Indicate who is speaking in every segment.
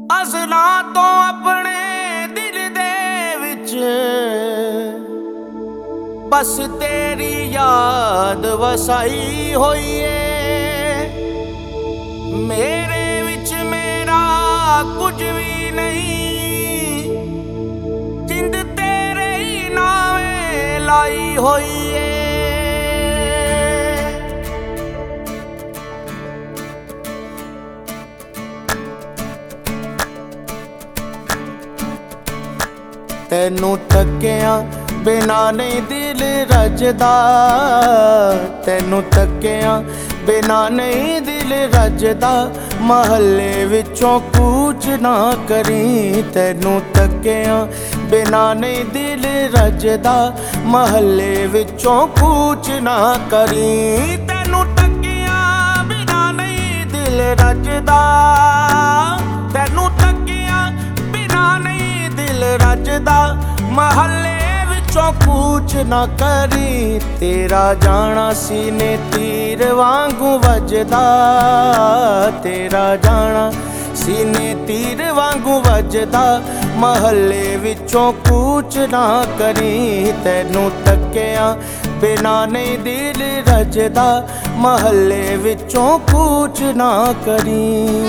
Speaker 1: Aslan ਤੋਂ ਆਪਣੇ ਦਿਲ ਦੇ ਵਿੱਚ ਬਸ ਤੇਰੀ ਯਾਦ ਵਸਾਈ ਹੋਈ ਏ। ਮੇਰੇ ਵਿੱਚ ਮੇਰਾ ਕੁਝ ਵੀ ਨਹੀਂ, ਜਿੰਦ ਤੇਰੇ ਹੀ ਨਾਵੇਂ ਲਾਈ ਹੋਈ ਏ। ਤੈਨੂੰ ਤੱਕਿਆ ਬਿਨਾ ਨਹੀਂ ਦਿਲ ਰੱਜਦਾ, ਤੈਨੂੰ ਤੱਕਿਆ ਬਿਨਾ ਨਹੀਂ ਦਿਲ ਰੱਜਦਾ। ਮਹੱਲੇ ਵਿੱਚੋਂ ਕੂਚ ਨਾ ਕਰੀ, ਤੈਨੂੰ ਤੱਕਿਆ ਬਿਨਾ ਨਹੀਂ ਦਿਲ ਰੱਜਦਾ। ਮਹੱਲੇ ਵਿੱਚੋਂ ਕੂਚ ਨਾ ਕਰੀ, ਤੈਨੂੰ ਤੱਕਿਆ ਬਿਨਾ ਨਹੀਂ ਦਿਲ ਰੱਜਦਾ। ਤੈਨੂੰ ਤੱਕਿਆ ਬਿਨਾ ਨਹੀਂ ਦਿਲ ਰੱਜਦਾ। ਮਹੱਲੇ ਵਿੱਚੋਂ ਕੂਚ ਨਾ ਕਰੀ, ਤੇਰਾ ਜਾਣਾ ਸੀਨੇ ਤੀਰ ਵਾਂਗੂ ਵੱਜਦਾ। ਤੇਰਾ ਜਾਣਾ ਸੀਨੇ ਤੀਰ ਵਾਂਗੂ ਵੱਜਦਾ। ਮਹੱਲੇ ਵਿੱਚੋਂ ਕੂਚ ਨਾ ਕਰੀ, ਤੈਨੂੰ ਤੱਕਿਆ ਬਿਨਾ ਨਹੀਂ ਦਿਲ ਰੱਜਦਾ। ਮਹੱਲੇ ਵਿੱਚੋਂ ਕੂਚ ਨਾ ਕਰੀ।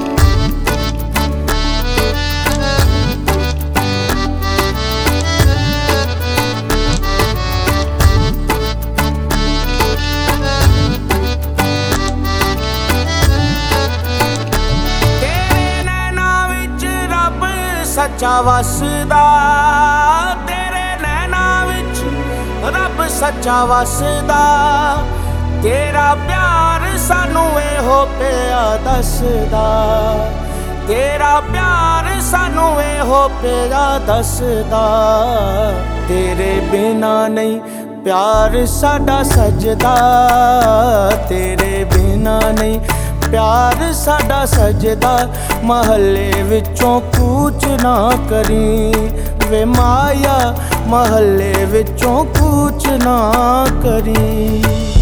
Speaker 1: ਸੱਚਾ ਵਸਦਾ, ਤੇਰੇ ਨੈਣਾਂ ਵਿੱਚ ਰੱਬ ਸੱਚਾ ਵਸਦਾ। ਤੇਰਾ ਪਿਆਰ ਸਾਨੂੰ ਇਹੋ ਪਿਆ ਦੱਸਦਾ। ਤੇਰਾ ਪਿਆਰ ਸਾਨੂੰ ਇਹੋ ਪਿਆ ਦੱਸਦਾ। ਤੇਰੇ ਬਿਨਾ ਨਹੀਂ ਪਿਆਰ ਸਾਡਾ ਸਜਦਾ। ਤੇਰੇ ਬਿਨਾ ਨਹੀਂ ਪਿਆਰ ਸਾਡਾ ਸਜਦਾ। ਮਹੱਲੇ ਵਿੱਚੋਂ ਕੂਚ ਨਾ ਕਰੀ ਵੇ ਮਾਇਆ, ਮਹੱਲੇ ਵਿੱਚੋਂ ਕੂਚ ਨਾ ਕਰੀ।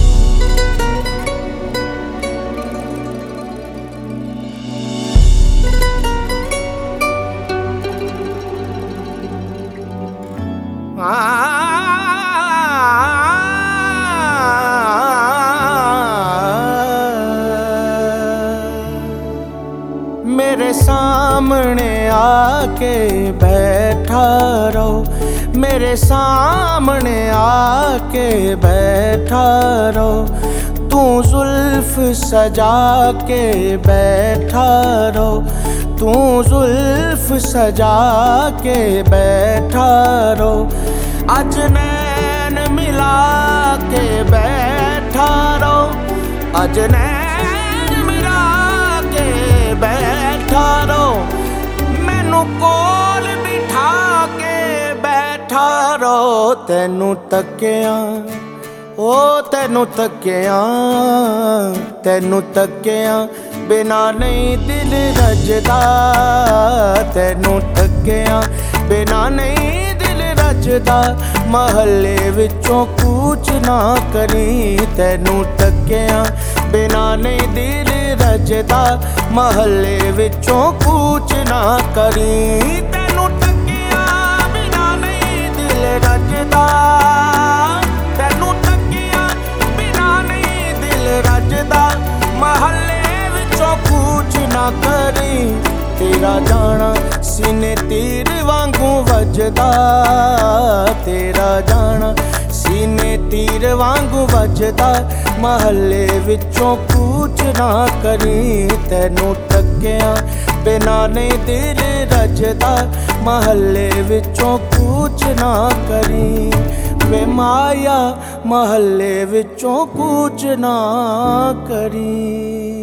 Speaker 1: मेरे सामने आके बैठा रहो, मेरे सामने आके बैठा रहो। तू जुल्फ सजा के बैठा रहो, तू जुल्फ सजा के बैठा रहो। अज नैन मिला के बैठा रहो, अज नैन मिला के बैठा रहो। मैनू कोल बिठा के बैठा रहो। तैनू तक्किया ओ तैनू तक्किया, तैनू तक्किया बिना नहीं दिल रजदा। तैनू तक्किया बिना नहीं दिल रजदा। महल्ले विचों कूच ना करी, तैनू तक्किया बिना नहीं दिल रजदा। महल्ले विचों कूच ना करी, तैनू तक्किया बिना नहीं दिल रजदा। तैनू तक्किया बिना नहीं दिल रजदा। महल्ले विचों कूच ना करी, तेरा जाना सीने तीर वांगू वजदा। तेरा जाना सीने तीर वांगू वजदा। महल्ले विचों कूच ना करी, तैनू तक्किया बिना नहीं दिल रजदा। महल्ले विचों कूच ना करी वे माया, महल्ले विचों कूच ना करी।